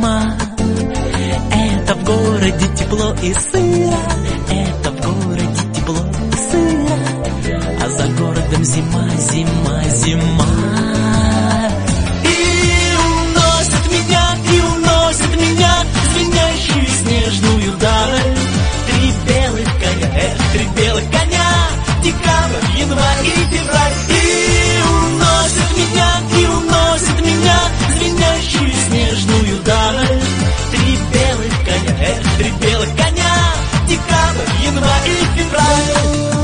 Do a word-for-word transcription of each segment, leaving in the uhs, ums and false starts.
зима. Это в городе тепло и сыро, это в городе тепло и сыро, а за городом зима, зима, зима. И уносит меня, и уносит меня звенящую снежную даль. Три белых коня, эх, три белых коня, декабрь, январь и февраль. И уносит меня, и уносит меня звенящую снежную даль. Три белых коня, эх, три белых коня, декабрь, январь и февраль.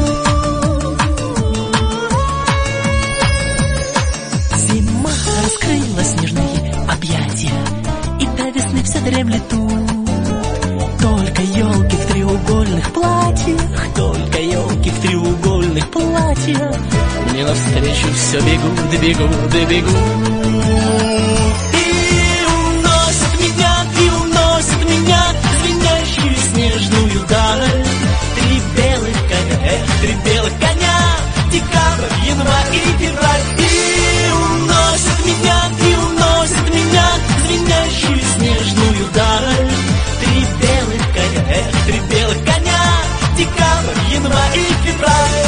Зима раскрыла снежные объятия, и до весны все дремлет тут. Только елки в треугольных платьях, только елки в треугольных платьях мне навстречу все бегут, бегут, бегут. И уносит меня, и уносит меня звенящую снежную даль. Три белых коня, эх, три белых коня, декабрь, январь и февраль. И уносит меня, и уносит меня звенящую снежную даль. Три белых коня, эх, три белых коня, декабрь, январь и февраль.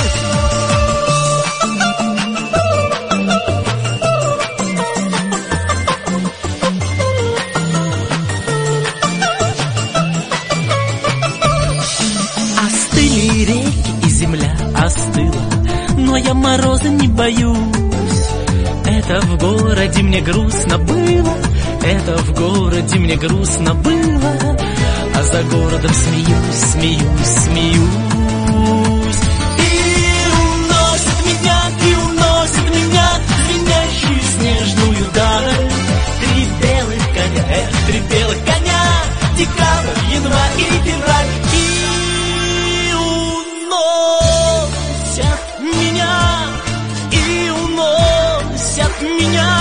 Остыли реки и земля остыла, но я мороза не боюсь. Это в городе мне грустно было, это в городе мне грустно было, а за городом смеюсь, смеюсь, смеюсь. И уносит меня, и уносит меня звенящую снежную даль. Три белых коня, эх, три белых коня, декабрь, январь и февраль. И уносят меня, и уносят меня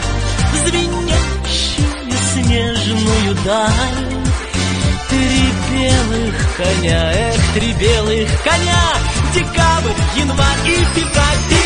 звенящую снежную даль. Три белых коня, эх, три белых коня, декабрь, январь и февраль.